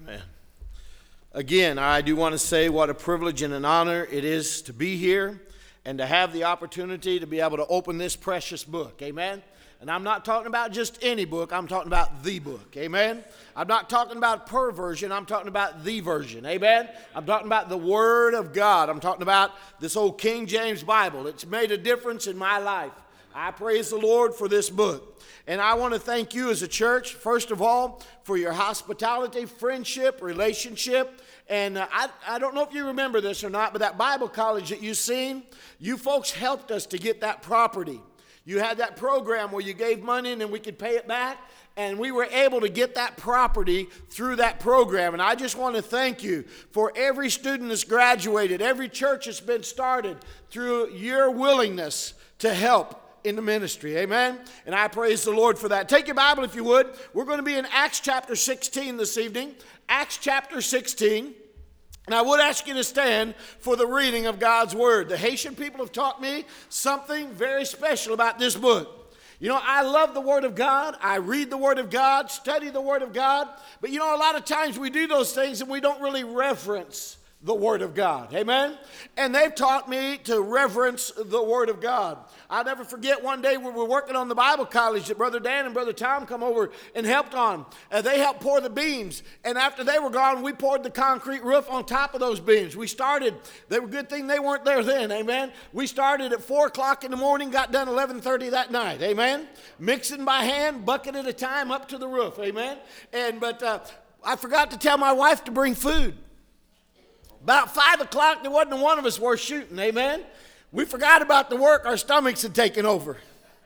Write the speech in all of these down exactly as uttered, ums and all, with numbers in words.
Amen. Again, I do want to say what a privilege and an honor it is to be here and to have the opportunity to be able to open this precious book. Amen. And I'm not talking about just any book. I'm talking about the book. Amen. I'm not talking about per version. I'm talking about the version. Amen. I'm talking about the Word of God. I'm talking about this old King James Bible. It's made a difference in my life. I praise the Lord for this book. And I want to thank you as a church, first of all, for your hospitality, friendship, relationship. And uh, I, I don't know if you remember this or not, but that Bible college that you've seen, you folks helped us to get that property. You had that program where you gave money and then we could pay it back. And we were able to get that property through that program. And I just want to thank you for every student that's graduated, every church that's been started through your willingness to help in the ministry. Amen. And I praise the Lord for that. Take your Bible if you would. We're going to be in Acts chapter sixteen this evening. Acts chapter sixteen. And I would ask you to stand for the reading of God's Word. The Haitian people have taught me something very special about this book. You know, I love the Word of God. I read the Word of God, study the Word of God. But you know, a lot of times we do those things and we don't really reverence the Word of God. Amen? And they've taught me to reverence the Word of God. I'll never forget one day we were working on the Bible college that Brother Dan and Brother Tom come over and helped on. Uh, they helped pour the beams. And after they were gone, we poured the concrete roof on top of those beams. We started, they were a good thing they weren't there then. Amen? We started at four o'clock in the morning, got done eleven thirty that night. Amen? Mixing by hand, bucket at a time up to the roof. Amen? And But uh, I forgot to tell my wife to bring food. About five o'clock, there wasn't one of us worth shooting, amen? We forgot about the work. Our stomachs had taken over.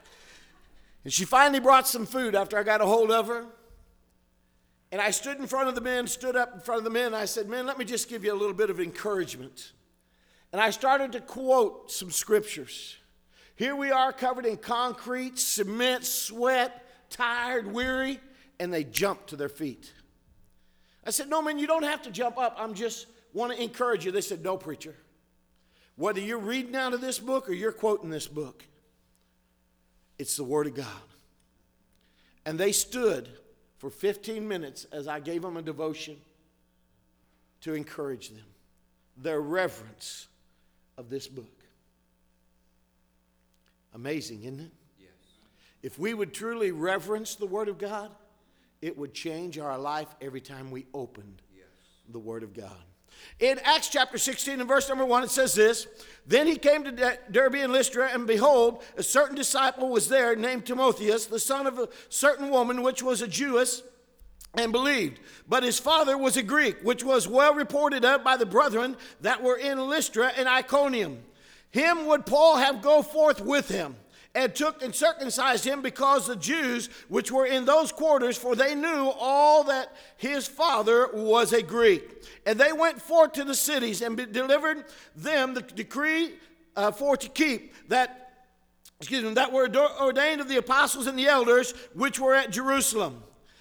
And she finally brought some food after I got a hold of her. And I stood in front of the men, stood up in front of the men, and I said, men, let me just give you a little bit of encouragement. And I started to quote some scriptures. Here we are covered in concrete, cement, sweat, tired, weary, and they jumped to their feet. I said, no, man, you don't have to jump up. I'm just want to encourage you. They said, no, preacher. Whether you're reading out of this book or you're quoting this book, it's the Word of God. And they stood for fifteen minutes as I gave them a devotion to encourage them. Their reverence of this book. Amazing, isn't it? Yes. If we would truly reverence the Word of God, it would change our life every time we opened yes. the Word of God. In Acts chapter sixteen and verse number one, it says this, then he came to Derbe and Lystra, and behold, a certain disciple was there named Timotheus, the son of a certain woman, which was a Jewess, and believed. But his father was a Greek, which was well reported of by the brethren that were in Lystra and Iconium. Him would Paul have go forth with him, and took and circumcised him, because the Jews which were in those quarters, for they knew all that his father was a Greek. And they went forth to the cities and delivered them the decree uh, for to keep that, excuse me, that were ordained of the apostles and the elders which were at Jerusalem.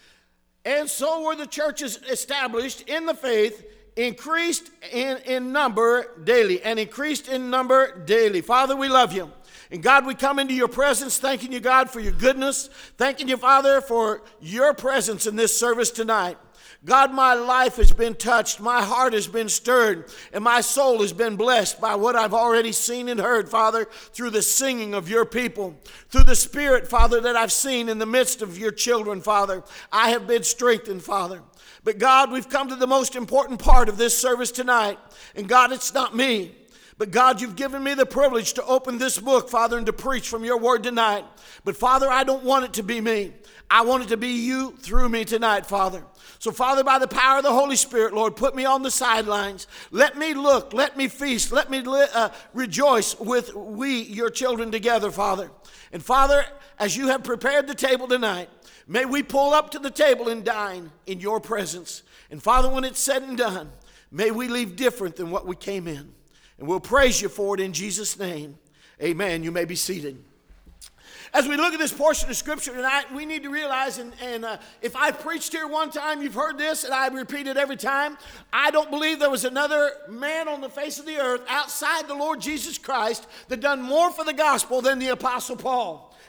And so were the churches established in the faith, increased in, in number daily, and increased in number daily. Father, we love you. And God, we come into your presence, thanking you, God, for your goodness. Thanking you, Father, for your presence in this service tonight. God, my life has been touched. My heart has been stirred. And my soul has been blessed by what I've already seen and heard, Father, through the singing of your people. Through the Spirit, Father, that I've seen in the midst of your children, Father. I have been strengthened, Father. But God, we've come to the most important part of this service tonight. And God, it's not me. But God, you've given me the privilege to open this book, Father, and to preach from your word tonight. But Father, I don't want it to be me. I want it to be you through me tonight, Father. So Father, by the power of the Holy Spirit, Lord, put me on the sidelines. Let me look, let me feast, let me uh, rejoice with we, your children, together, Father. And Father, as you have prepared the table tonight, may we pull up to the table and dine in your presence. And Father, when it's said and done, may we leave different than what we came in. And we'll praise you for it in Jesus' name. Amen. You may be seated. As we look at this portion of Scripture tonight, we need to realize, and, and uh, if I preached here one time, you've heard this, and I repeat it every time, I don't believe there was another man on the face of the earth outside the Lord Jesus Christ that done more for the gospel than the Apostle Paul.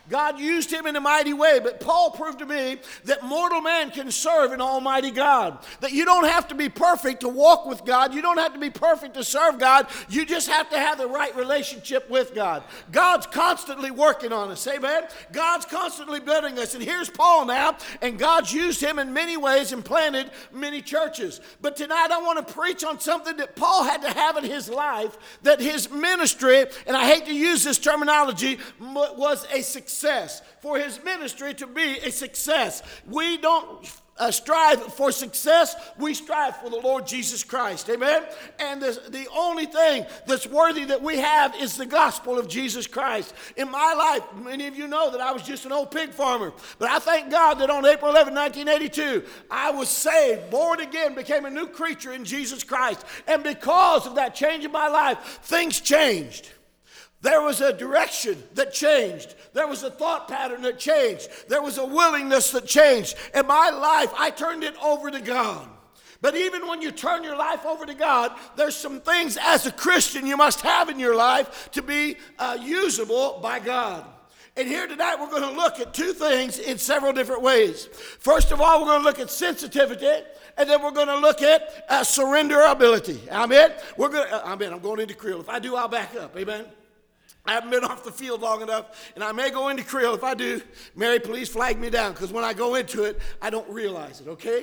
God used him in a mighty way. But Paul proved to me that mortal man can serve an almighty God. That you don't have to be perfect to walk with God. You don't have to be perfect to serve God. You just have to have the right relationship with God. God's constantly working on us. Amen? God's constantly building us. And here's Paul now, and God's used him in many ways and planted many churches. But tonight I want to preach on something that Paul had to have in his life, that his ministry, and I hate to use this terminology, was a success. For his ministry to be a success. We don't Uh, strive for success, we strive for the Lord Jesus Christ. Amen? And the, the only thing that's worthy that we have is the gospel of Jesus Christ. In my life, many of you know that I was just an old pig farmer. But I thank God that on April eleventh, nineteen eighty-two, I was saved, born again, became a new creature in Jesus Christ. And because of that change in my life, things changed. There was a direction that changed. There was a thought pattern that changed. There was a willingness that changed. In my life, I turned it over to God. But even when you turn your life over to God, there's some things as a Christian you must have in your life to be uh, usable by God. And here tonight we're going to look at two things in several different ways. First of all, we're going to look at sensitivity. And then we're going to look at uh, surrenderability. Amen? We're going to, amen. I'm going into Creole. If I do, I'll back up. Amen? I haven't been off the field long enough, and I may go into Creole. If I do, Mary, please flag me down, because when I go into it, I don't realize it, okay?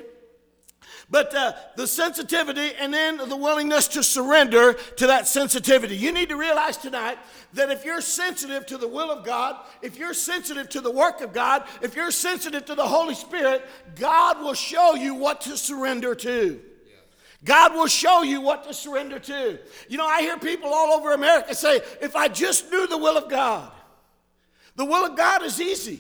But uh, the sensitivity and then the willingness to surrender to that sensitivity. You need to realize tonight that if you're sensitive to the will of God, if you're sensitive to the work of God, if you're sensitive to the Holy Spirit, God will show you what to surrender to. God will show you what to surrender to. You know, I hear people all over America say, if I just knew the will of God. The will of God is easy.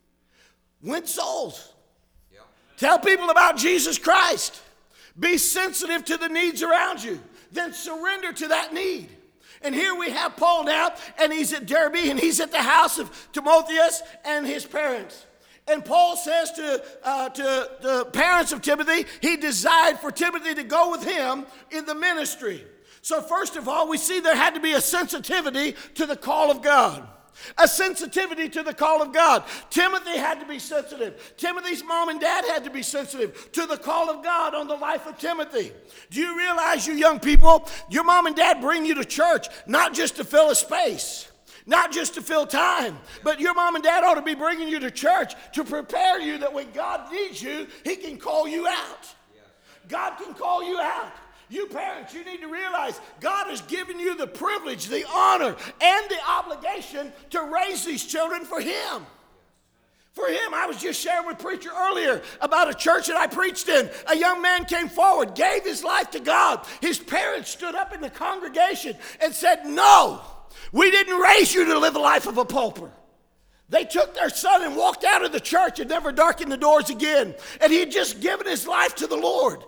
Win souls. Yeah. Tell people about Jesus Christ. Be sensitive to the needs around you. Then surrender to that need. And here we have Paul now, and he's at Derbe, and he's at the house of Timotheus and his parents. And Paul says to, uh, to the parents of Timothy, he desired for Timothy to go with him in the ministry. So first of all, we see there had to be a sensitivity to the call of God. A sensitivity to the call of God. Timothy had to be sensitive. Timothy's mom and dad had to be sensitive to the call of God on the life of Timothy. Do you realize, you young people, your mom and dad bring you to church not just to fill a space. Not just to fill time, but your mom and dad ought to be bringing you to church to prepare you that when God needs you, he can call you out. God can call you out. You parents, you need to realize God has given you the privilege, the honor, and the obligation to raise these children for him. For him, I was just sharing with preacher earlier about a church that I preached in. A young man came forward, gave his life to God. His parents stood up in the congregation and said, no. We didn't raise you to live a life of a pauper. They took their son and walked out of the church and never darkened the doors again. And he had just given his life to the Lord.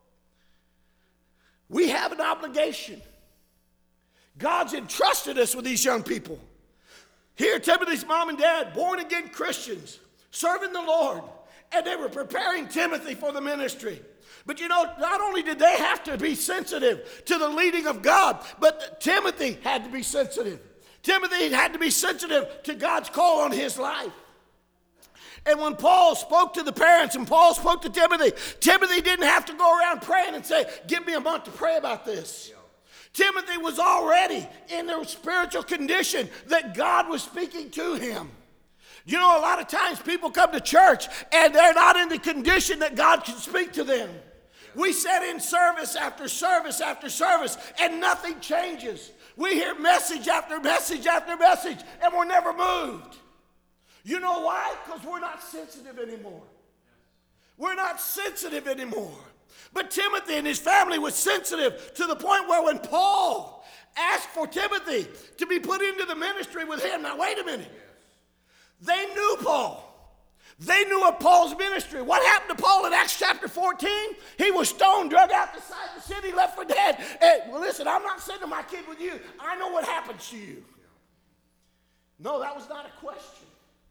We have an obligation. God's entrusted us with these young people. Here, Timothy's mom and dad, born again Christians, serving the Lord. And they were preparing Timothy for the ministry. But you know, not only did they have to be sensitive to the leading of God, but Timothy had to be sensitive. Timothy had to be sensitive to God's call on his life. And when Paul spoke to the parents and Paul spoke to Timothy, Timothy didn't have to go around praying and say, give me a month to pray about this. Timothy was already in the spiritual condition that God was speaking to him. You know, a lot of times people come to church and they're not in the condition that God can speak to them. We sit in service after service after service and nothing changes. We hear message after message after message and we're never moved. You know why? Because we're not sensitive anymore. We're not sensitive anymore. But Timothy and his family was sensitive to the point where when Paul asked for Timothy to be put into the ministry with him, now wait a minute. They knew Paul. They knew of Paul's ministry. What happened to Paul in Acts chapter fourteen? He was stoned, drug out the side of the city, left for dead. And, well, listen, I'm not sending my kid with you. I know what happens to you. No, that was not a question.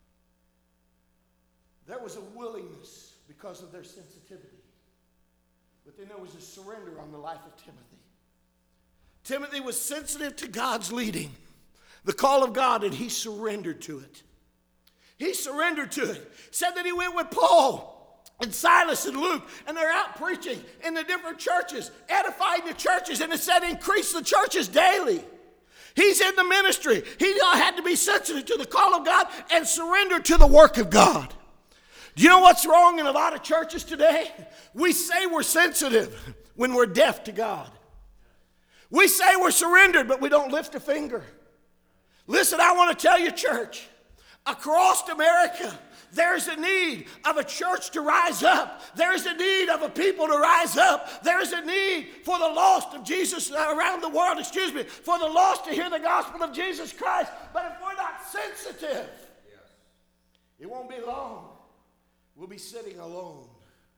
There was a willingness because of their sensitivity. But then there was a surrender on the life of Timothy. Timothy was sensitive to God's leading, the call of God, and he surrendered to it. He surrendered to it. Said that he went with Paul and Silas and Luke, and they're out preaching in the different churches, edifying the churches, and it said increase the churches daily. He's in the ministry. He had to be sensitive to the call of God and surrender to the work of God. Do you know what's wrong in a lot of churches today? We say we're sensitive when we're deaf to God. We say we're surrendered, but we don't lift a finger. Listen, I want to tell you, church, across America, there's a need of a church to rise up. There's a need of a people to rise up. There's a need for the lost of Jesus around the world, excuse me, for the lost to hear the gospel of Jesus Christ. But if we're not sensitive, yes, it won't be long. We'll be sitting alone.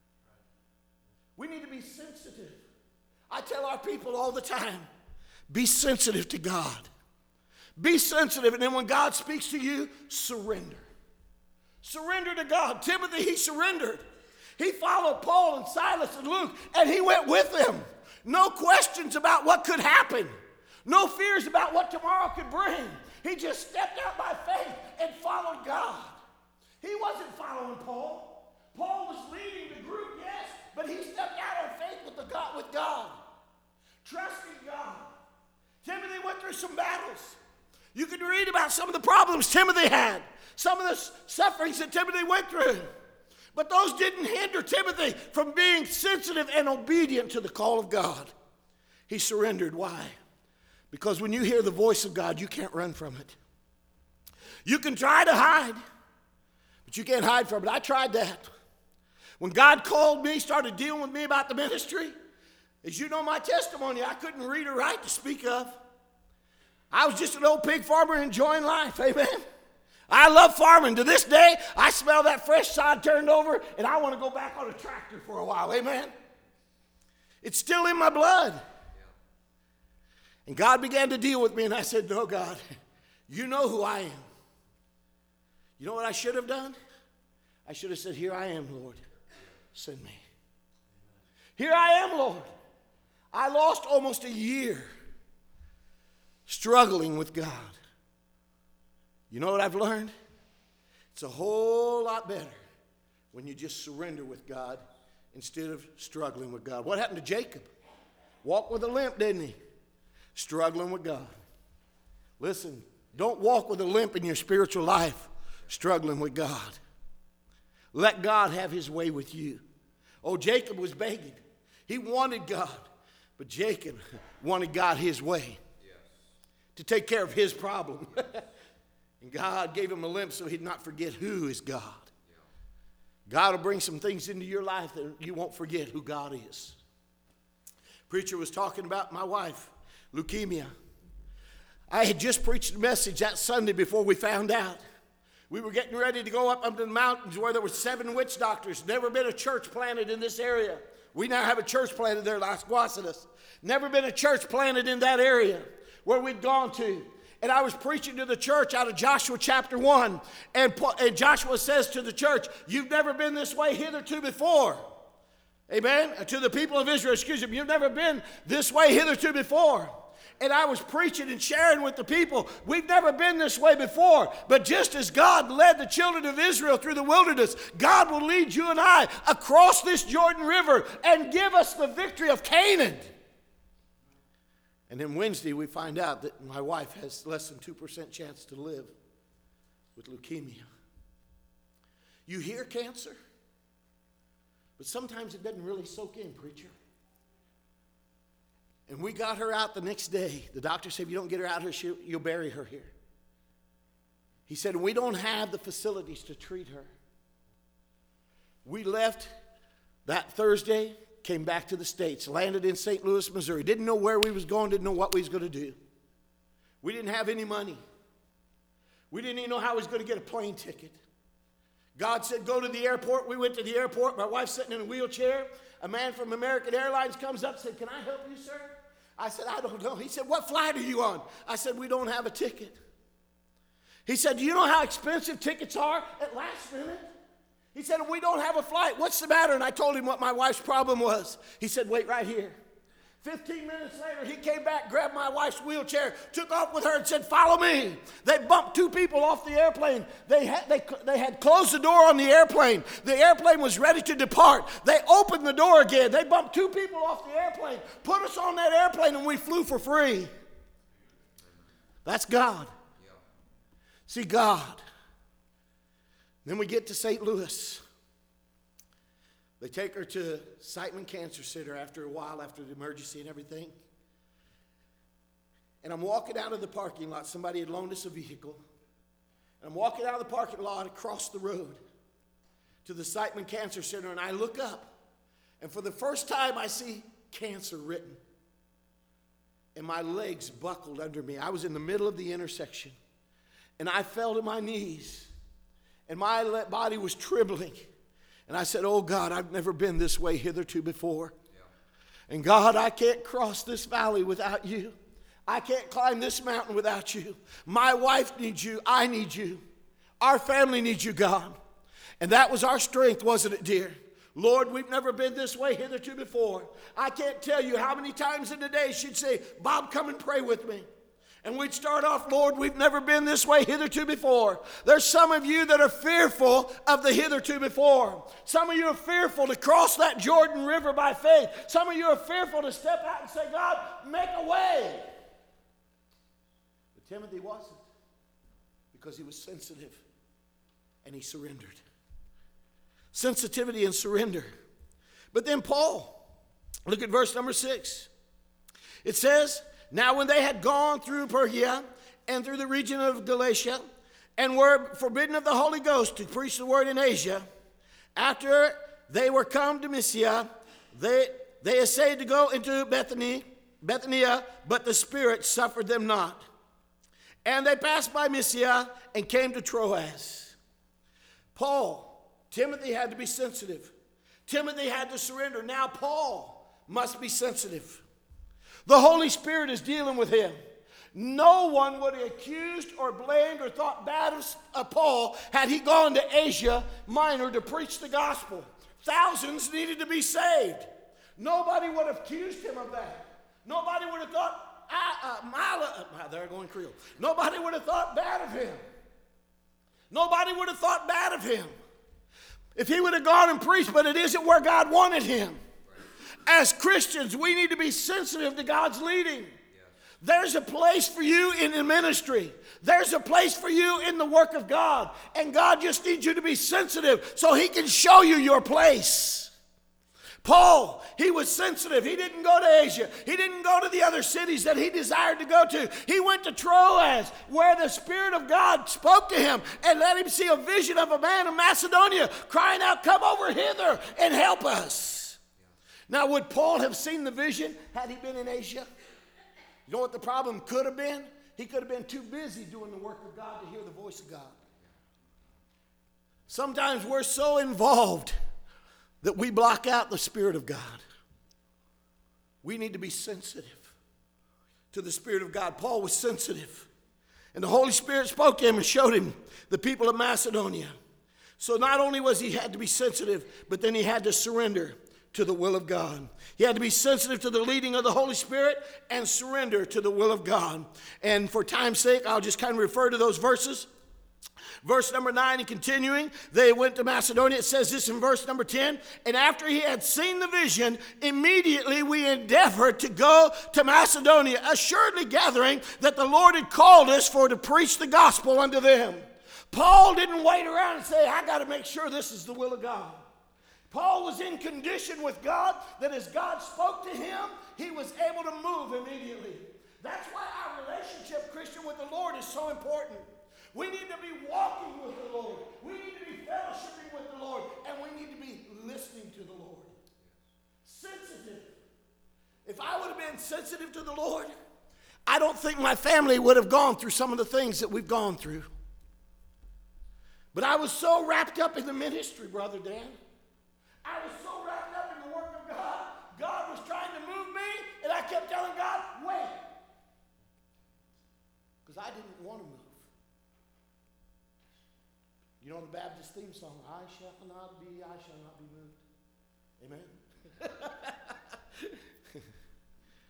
We need to be sensitive. I tell our people all the time, be sensitive to God. Be sensitive, and then when God speaks to you, surrender. Surrender to God. Timothy, he surrendered. He followed Paul and Silas and Luke, and he went with them. No questions about what could happen. No fears about what tomorrow could bring. He just stepped out by faith and followed God. He wasn't following Paul. Paul was leading the group, yes, but he stepped out on faith with, the God, with God, trusting God. Timothy went through some battles. You can read about some of the problems Timothy had, some of the sufferings that Timothy went through. But those didn't hinder Timothy from being sensitive and obedient to the call of God. He surrendered. Why? Because when you hear the voice of God, you can't run from it. You can try to hide, but you can't hide from it. I tried that. When God called me, started dealing with me about the ministry, as you know my testimony, I couldn't read or write to speak of. I was just an old pig farmer enjoying life, amen? I love farming. To this day, I smell that fresh sod turned over, and I want to go back on a tractor for a while, amen? It's still in my blood. And God began to deal with me, and I said, no, God, you know who I am. You know what I should have done? I should have said, here I am, Lord. Send me. Here I am, Lord. I lost almost a year struggling with God. You know what I've learned? It's a whole lot better when you just surrender with God instead of struggling with God. What happened to Jacob? Walked with a limp, didn't he? Struggling with God. Listen, don't walk with a limp in your spiritual life, struggling with God. Let God have his way with you. Oh, Jacob was begging. He wanted God, but Jacob wanted God his way, yes, to take care of his problem. And God gave him a limp so he'd not forget who is God. God will bring some things into your life that you won't forget who God is. Preacher was talking about my wife, leukemia. I had just preached a message that Sunday before we found out. We were getting ready to go up into the mountains where there were seven witch doctors. Never been a church planted in this area. We now have a church planted there, Las Guasadas. Never been a church planted in that area where we'd gone to. And I was preaching to the church out of Joshua chapter one. And, and Joshua says to the church, you've never been this way hitherto before. Amen? To the people of Israel, excuse me, you've never been this way hitherto before. And I was preaching and sharing with the people, we've never been this way before. But just as God led the children of Israel through the wilderness, God will lead you and I across this Jordan River and give us the victory of Canaan. And then Wednesday we find out that my wife has less than two percent chance to live with leukemia. You hear cancer, but sometimes it doesn't really soak in, preacher. And we got her out the next day. The doctor said, if you don't get her out here, you'll bury her here. He said, we don't have the facilities to treat her. We left that Thursday, came back to the States, landed in Saint Louis, Missouri. Didn't know where we was going, didn't know what we was going to do. We didn't have any money. We didn't even know how we was going to get a plane ticket. God said, go to the airport. We went to the airport. My wife's sitting in a wheelchair. A man from American Airlines comes up and said, can I help you, sir? I said, I don't know. He said, what flight are you on? I said, we don't have a ticket. He said, do you know how expensive tickets are at last minute? He said, we don't have a flight. What's the matter? And I told him what my wife's problem was. He said, wait right here. fifteen minutes later, he came back, grabbed my wife's wheelchair, took off with her and said, follow me. They bumped two people off the airplane. They had, they, they had closed the door on the airplane. The airplane was ready to depart. They opened the door again. They bumped two people off the airplane, put us on that airplane, and we flew for free. That's God. See, God. Then we get to Saint Louis. They take her to Siteman Cancer Center after a while, after the emergency and everything. And I'm walking out of the parking lot. Somebody had loaned us a vehicle. And I'm walking out of the parking lot across the road to the Siteman Cancer Center, and I look up. And for the first time, I see cancer written. And my legs buckled under me. I was in the middle of the intersection. And I fell to my knees. And my body was trembling. And I said, oh, God, I've never been this way hitherto before. Yeah. And God, I can't cross this valley without you. I can't climb this mountain without you. My wife needs you. I need you. Our family needs you, God. And that was our strength, wasn't it, dear? Lord, we've never been this way hitherto before. I can't tell you how many times in the day she'd say, Bob, come and pray with me. And we'd start off, Lord, we've never been this way hitherto before. There's some of you that are fearful of the hitherto before. Some of you are fearful to cross that Jordan River by faith. Some of you are fearful to step out and say, God, make a way. But Timothy wasn't, because he was sensitive and he surrendered. Sensitivity and surrender. But then Paul, look at verse number six. It says, now when they had gone through Phrygia and through the region of Galatia and were forbidden of the Holy Ghost to preach the word in Asia, after they were come to Mysia, they, they essayed to go into Bethany, Bethania, but the Spirit suffered them not. And they passed by Mysia and came to Troas. Paul, Timothy had to be sensitive. Timothy had to surrender. Now Paul must be sensitive. The Holy Spirit is dealing with him. No one would have accused or blamed or thought bad of Paul had he gone to Asia Minor to preach the gospel. Thousands needed to be saved. Nobody would have accused him of that. Nobody would have thought, ah, uh, Mila, uh, they're going Creole. Nobody would have thought bad of him. Nobody would have thought bad of him if he would have gone and preached, but it isn't where God wanted him. As Christians, we need to be sensitive to God's leading. There's a place for you in the ministry. There's a place for you in the work of God. And God just needs you to be sensitive so he can show you your place. Paul, he was sensitive. He didn't go to Asia. He didn't go to the other cities that he desired to go to. He went to Troas, where the Spirit of God spoke to him and let him see a vision of a man in Macedonia crying out, come over hither and help us. Now, would Paul have seen the vision had he been in Asia? You know what the problem could have been? He could have been too busy doing the work of God to hear the voice of God. Sometimes we're so involved that we block out the Spirit of God. We need to be sensitive to the Spirit of God. Paul was sensitive. And the Holy Spirit spoke to him and showed him the people of Macedonia. So not only was he had to be sensitive, but then he had to surrender to the will of God. He had to be sensitive to the leading of the Holy Spirit and surrender to the will of God. And for time's sake, I'll just kind of refer to those verses. Verse number nine and continuing, they went to Macedonia. It says this in verse number ten. And after he had seen the vision, immediately we endeavored to go to Macedonia, assuredly gathering that the Lord had called us for to preach the gospel unto them. Paul didn't wait around and say, I got to make sure this is the will of God. Paul was in condition with God that as God spoke to him, he was able to move immediately. That's why our relationship, Christian, with the Lord is so important. We need to be walking with the Lord. We need to be fellowshipping with the Lord. And we need to be listening to the Lord. Sensitive. If I would have been sensitive to the Lord, I don't think my family would have gone through some of the things that we've gone through. But I was so wrapped up in the ministry, Brother Dan. I was so wrapped up in the work of God. God was trying to move me, and I kept telling God, wait. Because I didn't want to move. You know the Baptist theme song, I shall not be, I shall not be moved. Amen?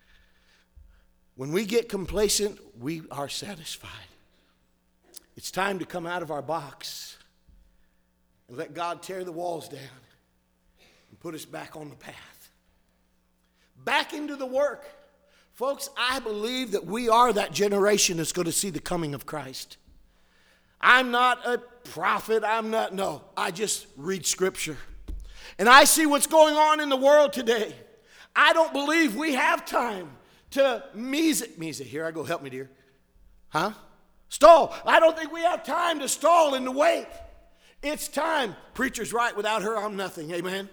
When we get complacent, we are satisfied. It's time to come out of our box and let God tear the walls down and put us back on the path. Back into the work. Folks, I believe that we are that generation that's going to see the coming of Christ. I'm not a prophet. I'm not, no. I just read Scripture. And I see what's going on in the world today. I don't believe we have time to mise it. Mise, here I go. Help me, dear. Huh? Stall. I don't think we have time to stall and to wait. It's time. Preacher's right. Without her, I'm nothing. Amen?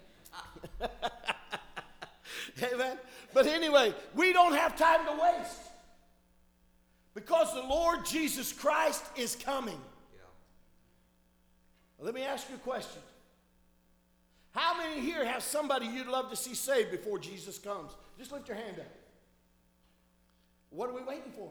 Amen? But anyway, we don't have time to waste. Because the Lord Jesus Christ is coming. Yeah. Let me ask you a question. How many here have somebody you'd love to see saved before Jesus comes? Just lift your hand up. What are we waiting for?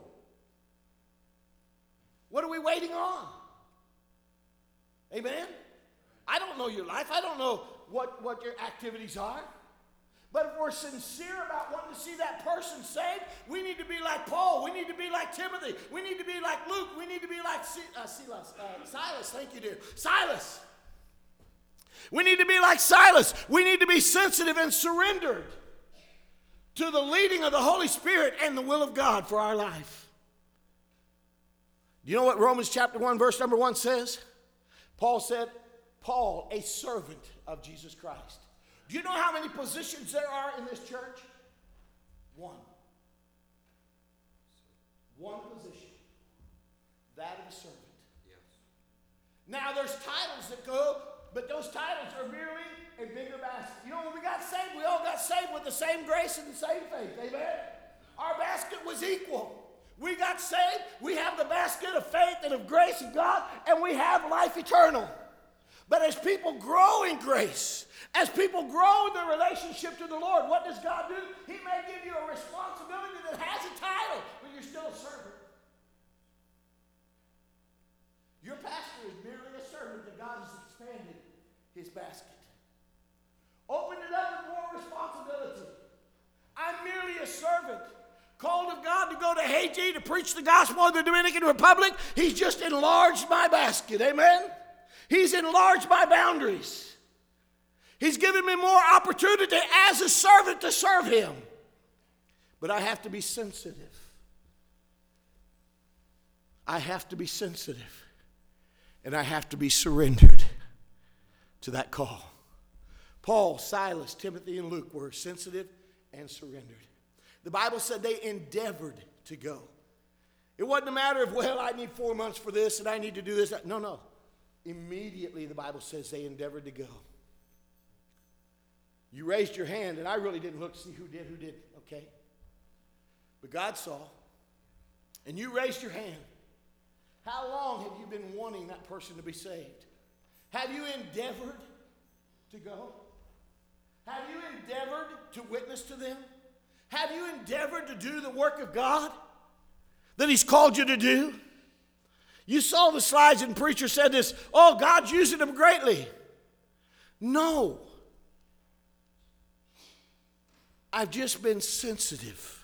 What are we waiting on? Amen? I don't know your life. I don't know what, what your activities are. But if we're sincere about wanting to see that person saved, we need to be like Paul. We need to be like Timothy. We need to be like Luke. We need to be like C- uh, Silas. Uh, Silas. Thank you, dear. Silas. We need to be like Silas. We need to be sensitive and surrendered to the leading of the Holy Spirit and the will of God for our life. Do you know what Romans chapter one, verse number one says? Paul said, Paul, a servant of Jesus Christ. Do you know how many positions there are in this church? One. One position. That of a servant. Yes. Now there's titles that go, but those titles are merely a bigger basket. You know, when we got saved, we all got saved with the same grace and the same faith. Amen? Our basket was equal. We got saved. We have the basket of faith and of grace of God, and we have life eternal. But as people grow in grace, as people grow in their relationship to the Lord, what does God do? He may give you a responsibility that has a title, but you're still a servant. Your pastor is merely a servant that God has expanded his basket. Open it up with more responsibility. I'm merely a servant. Called of God to go to Haiti to preach the gospel of the Dominican Republic. He's just enlarged my basket. Amen? He's enlarged my boundaries. He's given me more opportunity as a servant to serve him. But I have to be sensitive. I have to be sensitive. And I have to be surrendered to that call. Paul, Silas, Timothy, and Luke were sensitive and surrendered. The Bible said they endeavored to go. It wasn't a matter of, well, I need four months for this and I need to do this. No, no. Immediately, the Bible says they endeavored to go. You raised your hand, and I really didn't look to see who did, who didn't, okay? But God saw, and you raised your hand. How long have you been wanting that person to be saved? Have you endeavored to go? Have you endeavored to witness to them? Have you endeavored to do the work of God that He's called you to do? You saw the slides and the preacher said this, oh, God's using them greatly. No. I've just been sensitive.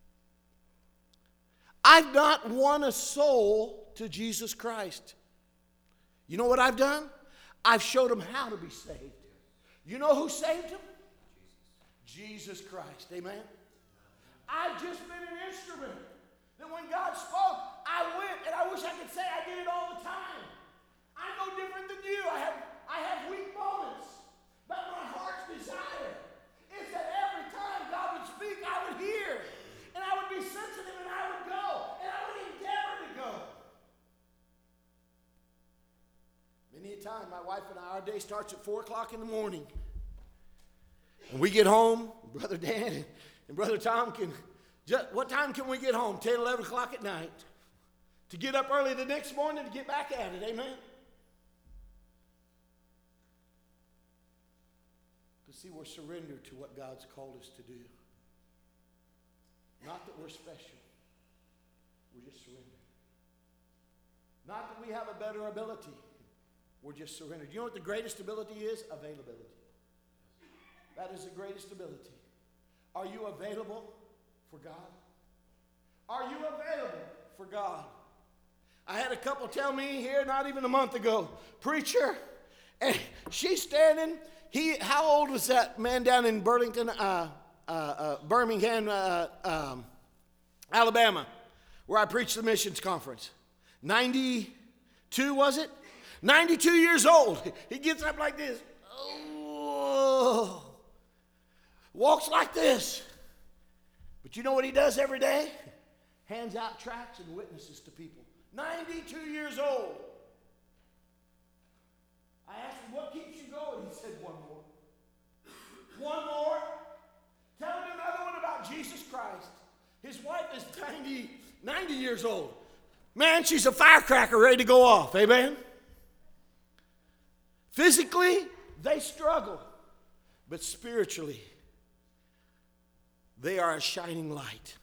I've not won a soul to Jesus Christ. You know what I've done? I've showed them how to be saved. You know who saved them? Jesus Christ. Amen? I've just been an instrument that when God spoke, I went, and I wish I could say I did it all the time. I'm no different than you. I have, I have weak moments, but my heart's desire is that every time God would speak, I would hear, and I would be sensitive, and I would go, and I would endeavor to go. Many a time, my wife and I, our day starts at four o'clock in the morning. And we get home, Brother Dan and Brother Tom can, just, what time can we get home? ten, eleven o'clock at night. To get up early the next morning to get back at it, amen? To see we're surrendered to what God's called us to do. Not that we're special. We're just surrendered. Not that we have a better ability. We're just surrendered. You know what the greatest ability is? Availability. That is the greatest ability. Are you available for God? Are you available for God? I had a couple tell me here not even a month ago, preacher, and she's standing. He, how old was that man down in Burlington, uh, uh, uh, Birmingham, uh, um, Alabama, where I preached the missions conference? ninety-two, was it? ninety-two years old. He gets up like this. Oh, walks like this. But you know what he does every day? Hands out tracts and witnesses to people. ninety-two years old. I asked him, what keeps you going? He said, one more. One more. Tell him another one about Jesus Christ. His wife is ninety, ninety years old. Man, she's a firecracker ready to go off. Amen? Physically, they struggle. But spiritually, they are a shining light.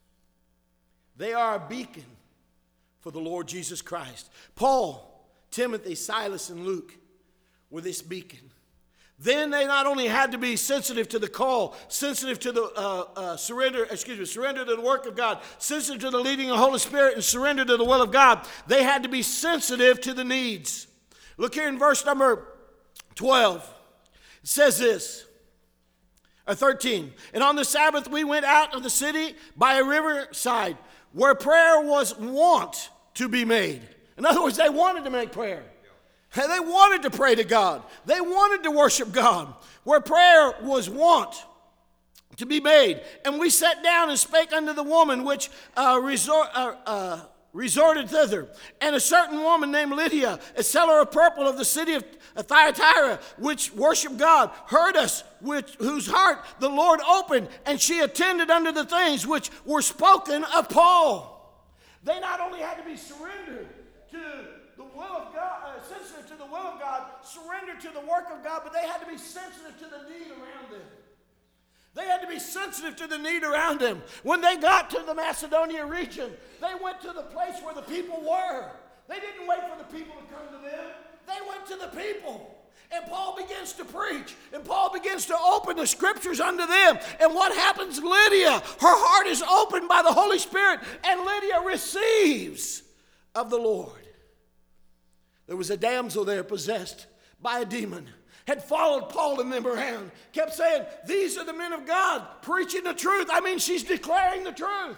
They are a beacon for the Lord Jesus Christ. Paul, Timothy, Silas, and Luke were this beacon. Then they not only had to be sensitive to the call, sensitive to the uh, uh, surrender, excuse me, surrender to the work of God, sensitive to the leading of the Holy Spirit, and surrender to the will of God. They had to be sensitive to the needs. Look here in verse number twelve. It says this, or thirteen. And on the Sabbath we went out of the city by a riverside where prayer was wont to be made. In other words, they wanted to make prayer. They wanted to pray to God. They wanted to worship God. Where prayer was wont to be made. And we sat down and spake unto the woman which uh, resort, uh, uh, resorted thither. And a certain woman named Lydia, a seller of purple of the city of Thyatira, which worshiped God, heard us, which, whose heart the Lord opened, and she attended unto the things which were spoken of Paul. They not only had to be surrendered to the will of God, uh, sensitive to the will of God, surrendered to the work of God, but they had to be sensitive to the need around them. They had to be sensitive to the need around them. When they got to the Macedonia region, they went to the place where the people were. They didn't wait for the people to come to them. They went to the people. And Paul begins to preach. And Paul begins to open the scriptures unto them. And what happens? Lydia, her heart is opened by the Holy Spirit. And Lydia receives of the Lord. There was a damsel there possessed by a demon. Had followed Paul and them around. Kept saying, these are the men of God preaching the truth. I mean, she's declaring the truth.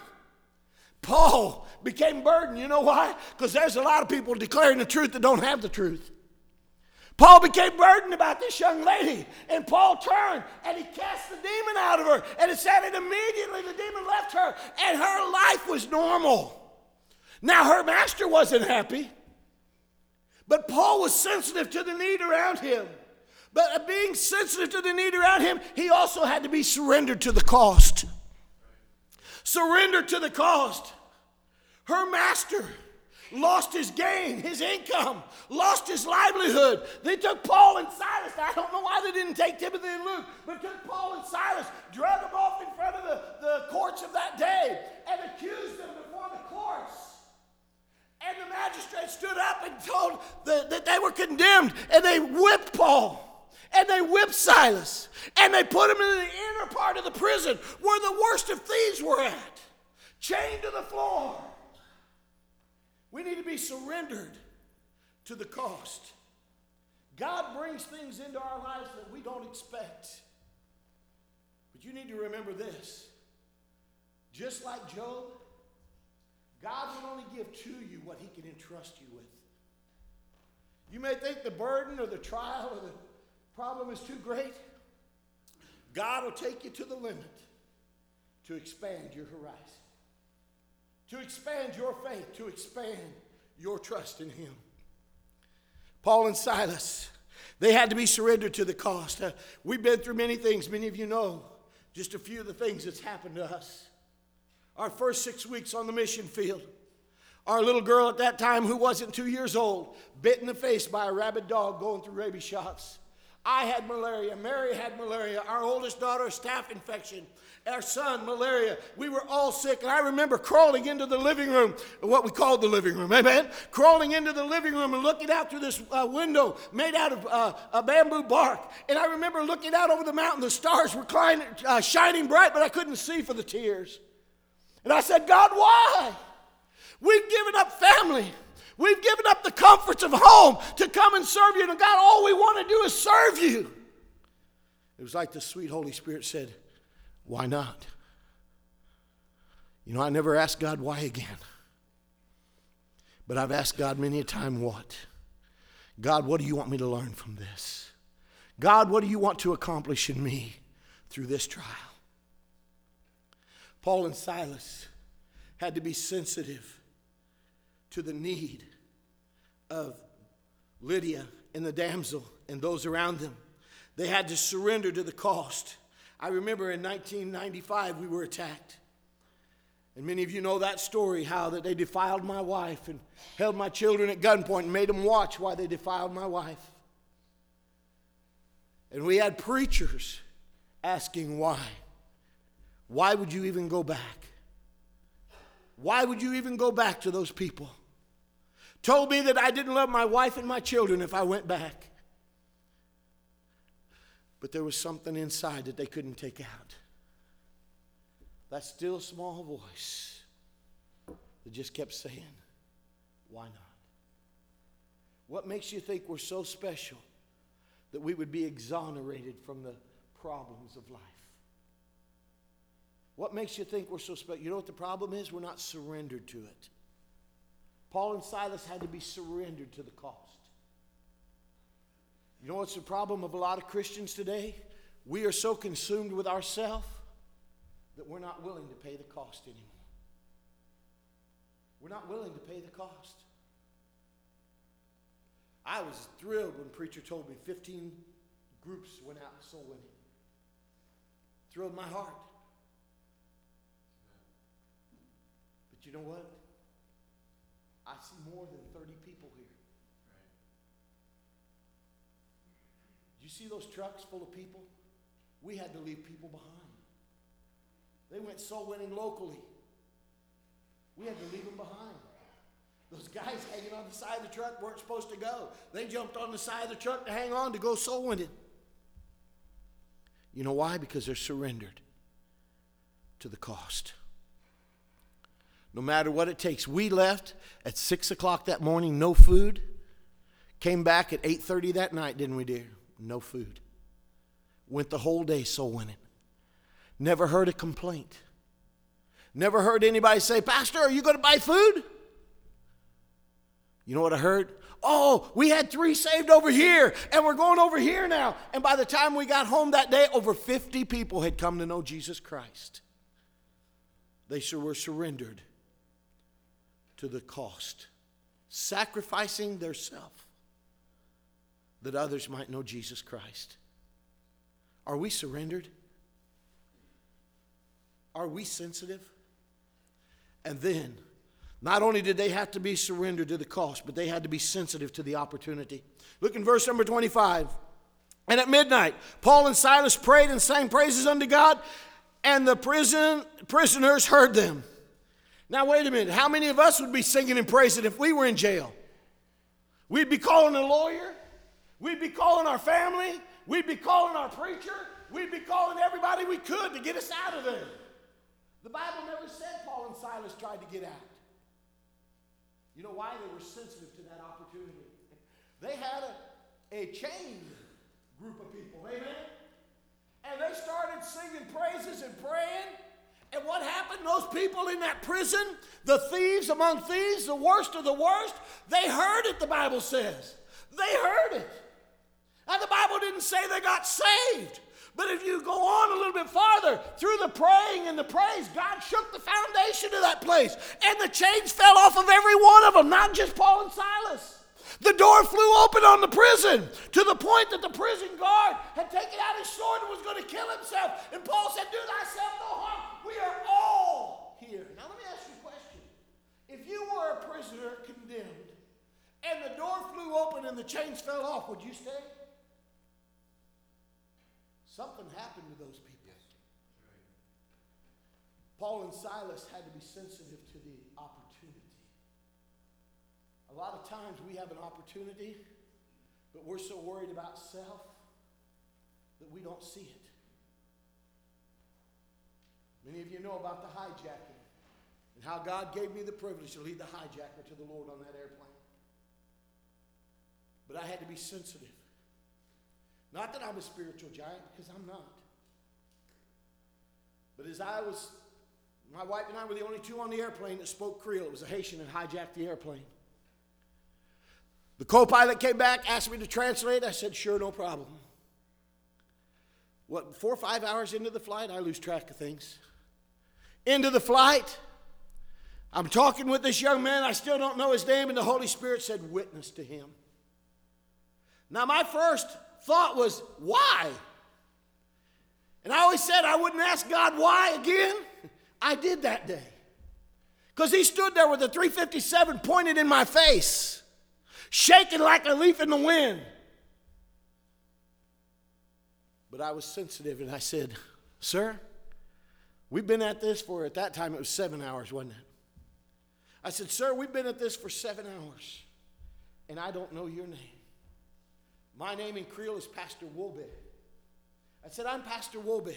Paul became burdened. You know why? Because there's a lot of people declaring the truth that don't have the truth. Paul became burdened about this young lady. And Paul turned and he cast the demon out of her. And it said that immediately the demon left her. And her life was normal. Now her master wasn't happy. But Paul was sensitive to the need around him. But being sensitive to the need around him, he also had to be surrendered to the cost. Surrendered to the cost. Her master lost his gain, his income, lost his livelihood. They took Paul and Silas. I don't know why they didn't take Timothy and Luke, but took Paul and Silas, drug them off in front of the, the courts of that day, and accused them before the courts. And the magistrate stood up and told the, that they were condemned, and they whipped Paul. And they whipped Silas. And they put him in the inner part of the prison where the worst of thieves were at. Chained to the floor. We need to be surrendered to the cost. God brings things into our lives that we don't expect. But you need to remember this. Just like Job, God will only give to you what he can entrust you with. You may think the burden or the trial or the problem is too great. God will take you to the limit to expand your horizon, to expand your faith, to expand your trust in him. Paul and Silas, they had to be surrendered to the cost. Uh, we've been through many things. Many of you know just a few of the things that's happened to us. Our first six weeks on the mission field, our little girl at that time who wasn't two years old, bit in the face by a rabid dog going through rabies shots. I had malaria. Mary had malaria. Our oldest daughter, staph infection. Our son, malaria. We were all sick. And I remember crawling into the living room, what we called the living room, amen? Crawling into the living room and looking out through this uh, window made out of uh, a bamboo bark. And I remember looking out over the mountain. The stars were climbing, uh, shining bright, but I couldn't see for the tears. And I said, God, why? We've given up family. We've given up the comforts of home to come and serve you. And God, all we want to do is serve you. It was like the sweet Holy Spirit said, why not? You know, I never asked God why again. But I've asked God many a time what? God, what do you want me to learn from this? God, what do you want to accomplish in me through this trial? Paul and Silas had to be sensitive to the need of Lydia and the damsel and those around them. They had to surrender to the cost. I remember in nineteen ninety-five we were attacked. And many of you know that story, how that they defiled my wife and held my children at gunpoint and made them watch while they defiled my wife. And we had preachers asking why. Why would you even go back? Why would you even go back to those people? Told me that I didn't love my wife and my children if I went back. But there was something inside that they couldn't take out. That still small voice that just kept saying, why not? What makes you think we're so special that we would be exonerated from the problems of life? What makes you think we're so special? You know what the problem is? We're not surrendered to it. Paul and Silas had to be surrendered to the cost. You know what's the problem of a lot of Christians today? We are so consumed with ourselves that we're not willing to pay the cost anymore. We're not willing to pay the cost. I was thrilled when preacher told me fifteen groups went out soul winning. Thrilled my heart. But you know what? I see more than thirty people here. Did you see those trucks full of people? We had to leave people behind. They went soul winning locally. We had to leave them behind. Those guys hanging on the side of the truck weren't supposed to go. They jumped on the side of the truck to hang on to go soul winning. You know why? Because they're surrendered to the cost. No matter what it takes. We left at six o'clock that morning, no food. Came back at eight thirty that night, didn't we, dear? No food. Went the whole day soul winning. Never heard a complaint. Never heard anybody say, Pastor, are you going to buy food? You know what I heard? Oh, we had three saved over here, and we're going over here now. And by the time we got home that day, over fifty people had come to know Jesus Christ. They were surrendered to the cost, sacrificing their self that others might know Jesus Christ. Are we surrendered? Are we sensitive? And then, not only did they have to be surrendered to the cost, but they had to be sensitive to the opportunity. Look in verse number twenty-five. And at midnight, Paul and Silas prayed and sang praises unto God, and the prison prisoners heard them. Now, wait a minute. How many of us would be singing and praising if we were in jail? We'd be calling a lawyer. We'd be calling our family. We'd be calling our preacher. We'd be calling everybody we could to get us out of there. The Bible never said Paul and Silas tried to get out. You know why? They were sensitive to that opportunity. They had a, a chained group of people, amen? And they started singing praises and praying. And what happened? Those people in that prison, the thieves among thieves, the worst of the worst, they heard it, the Bible says. They heard it. Now, the Bible didn't say they got saved. But if you go on a little bit farther, through the praying and the praise, God shook the foundation of that place. And the chains fell off of every one of them, not just Paul and Silas. The door flew open on the prison to the point that the prison guard had taken out his sword and was going to kill himself. And Paul said, do thyself no harm. We are all here. Now let me ask you a question. If you were a prisoner condemned and the door flew open and the chains fell off, would you stay? Something happened to those people. Yes. Paul and Silas had to be sensitive to the opportunity. A lot of times we have an opportunity, but we're so worried about self that we don't see it. Many of you know about the hijacking and how God gave me the privilege to lead the hijacker to the Lord on that airplane. But I had to be sensitive. Not that I'm a spiritual giant, because I'm not. But as I was, my wife and I were the only two on the airplane that spoke Creole. It was a Haitian that hijacked the airplane. The co-pilot came back, asked me to translate. I said, sure, no problem. What, four or five hours into the flight, I lose track of things. Into the flight, I'm talking with this young man. I still don't know his name, and the Holy Spirit said, witness to him. Now, my first thought was, why? And I always said I wouldn't ask God why again. I did that day. Because he stood there with a three fifty-seven pointed in my face, shaking like a leaf in the wind. But I was sensitive, and I said, sir, we've been at this for, at that time, it was seven hours, wasn't it? I said, sir, we've been at this for seven hours, and I don't know your name. My name in Creole is Pastor Wobe. I said, I'm Pastor Wobe.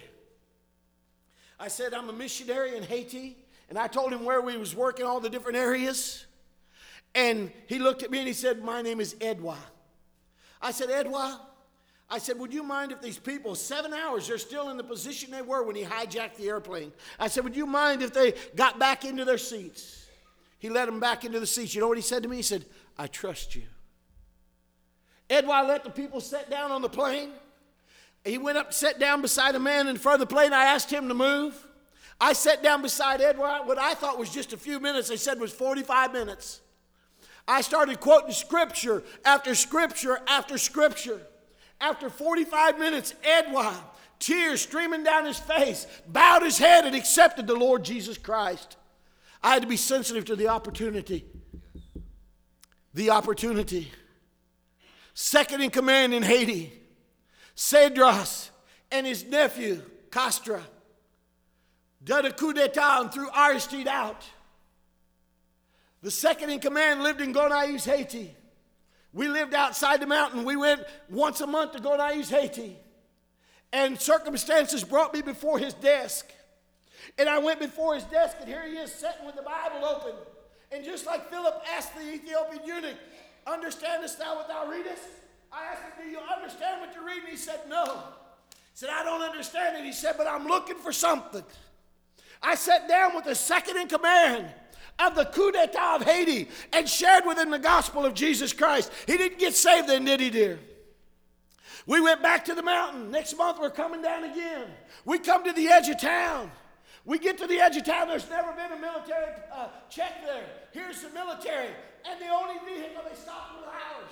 I said, I'm a missionary in Haiti. And I told him where we was working, all the different areas. And he looked at me and he said, my name is Edouard. I said, Edouard, I said, would you mind if these people, seven hours, they're still in the position they were when he hijacked the airplane. I said, would you mind if they got back into their seats? He let them back into the seats. You know what he said to me? He said, I trust you. Edouard let the people sit down on the plane. He went up, sat down beside a man in front of the plane. I asked him to move. I sat down beside Edouard. What I thought was just a few minutes, they said was forty-five minutes. I started quoting scripture after scripture after scripture. After forty-five minutes, Edouard, tears streaming down his face, bowed his head and accepted the Lord Jesus Christ. I had to be sensitive to the opportunity. The opportunity. Second in command in Haiti, Cedras and his nephew, Castra, did a coup d'etat and threw Aristide out. The second in command lived in Gonaïves, Haiti. We lived outside the mountain. We went once a month to Gonaïves, Haiti. And circumstances brought me before his desk. And I went before his desk, and here he is sitting with the Bible open. And just like Philip asked the Ethiopian eunuch, understandest thou what thou readest? I asked him, do you understand what you're reading? He said, no. He said, I don't understand it. He said, but I'm looking for something. I sat down with the second in command of the coup d'etat of Haiti and shared with him the gospel of Jesus Christ. He didn't get saved then, did he, dear? We went back to the mountain. Next month, we're coming down again. We come to the edge of town. We get to the edge of town. There's never been a military uh, check there. Here's the military. And the only vehicle they stopped was ours.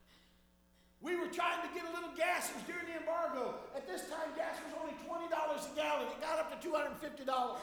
We were trying to get a little gas. It was during the embargo. At this time, gas was only twenty dollars a gallon. It got up to two hundred fifty dollars.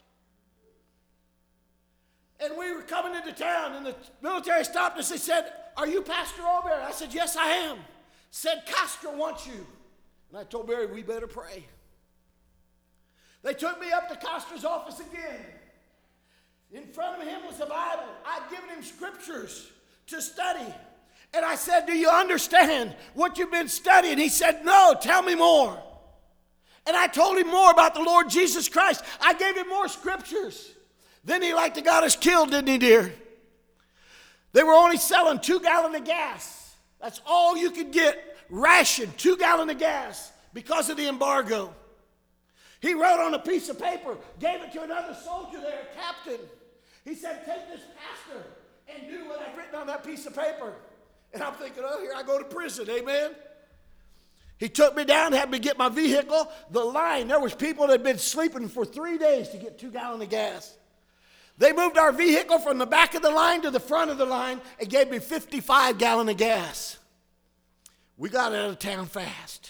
And we were coming into town, and the military stopped us. They said, are you Pastor Aubert? I said, yes, I am. Said, Castra wants you. And I told Barry, we better pray. They took me up to Castra's office again. In front of him was the Bible. I'd given him scriptures to study. And I said, do you understand what you've been studying? He said, no, tell me more. And I told him more about the Lord Jesus Christ. I gave him more scriptures. Then he like to got us killed, didn't he, dear? They were only selling two gallons of gas. That's all you could get, ration, two gallons of gas because of the embargo. He wrote on a piece of paper, gave it to another soldier there, a captain. He said, take this pastor and do what I've written on that piece of paper. And I'm thinking, oh, here I go to prison, amen? He took me down, had me get my vehicle. The line, there was people that had been sleeping for three days to get two gallons of gas. They moved our vehicle from the back of the line to the front of the line and gave me fifty-five gallons of gas. We got out of town fast.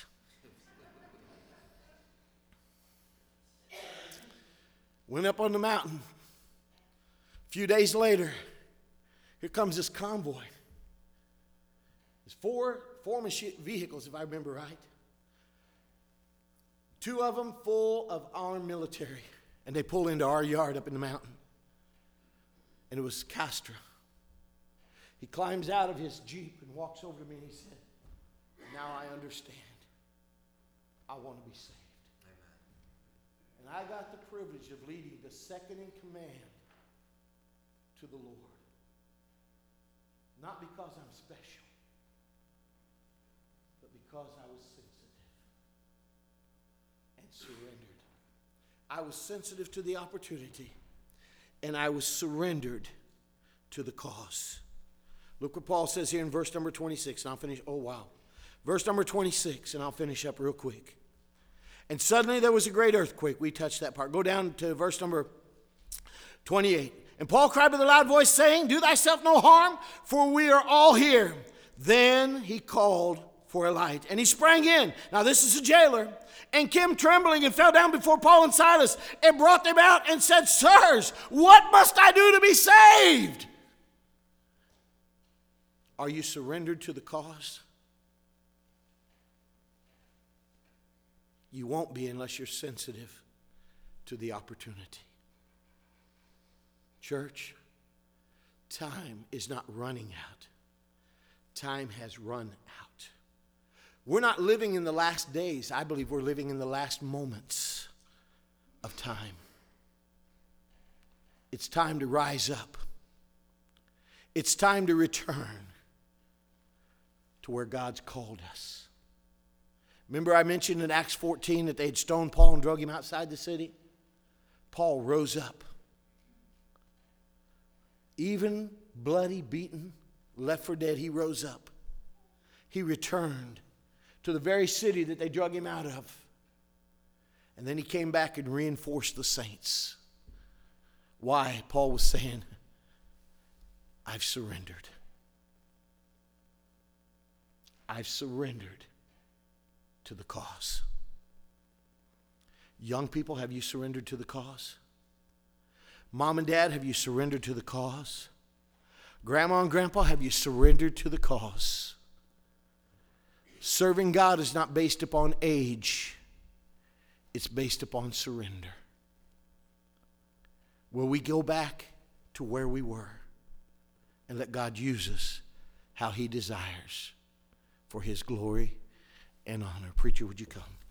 Went up on the mountain. A few days later, here comes this convoy. There's four, four machine vehicles, if I remember right. Two of them full of armed military. And they pull into our yard up in the mountain. And it was Castra. He climbs out of his Jeep and walks over to me and he said, now I understand. I want to be saved. Amen. And I got the privilege of leading the second in command to the Lord. Not because I'm special, but because I was sensitive and surrendered. I was sensitive to the opportunity, and I was surrendered to the cause. Look what Paul says here in verse number twenty-six, and I'll finish. Oh, wow. Verse number twenty-six, and I'll finish up real quick. And suddenly there was a great earthquake. We touched that part. Go down to verse number twenty-eight. And Paul cried with a loud voice, saying, do thyself no harm, for we are all here. Then he called for a light, and he sprang in. Now this is a jailer. And came trembling and fell down before Paul and Silas, and brought them out and said, sirs, what must I do to be saved? Are you surrendered to the cause? You won't be unless you're sensitive to the opportunity. Church, time is not running out. Time has run out. We're not living in the last days. I believe we're living in the last moments of time. It's time to rise up. It's time to return to where God's called us. Remember I mentioned in Acts fourteen that they had stoned Paul and drug him outside the city? Paul rose up. Even bloody, beaten, left for dead, he rose up. He returned to the very city that they drug him out of. And then he came back and reinforced the saints. Why? Paul was saying, I've surrendered. I've surrendered to the cause. Young people, have you surrendered to the cause? Mom and Dad, have you surrendered to the cause? Grandma and Grandpa, have you surrendered to the cause? Serving God is not based upon age. It's based upon surrender. Will we go back to where we were and let God use us how He desires for His glory and honor? Preacher, would you come?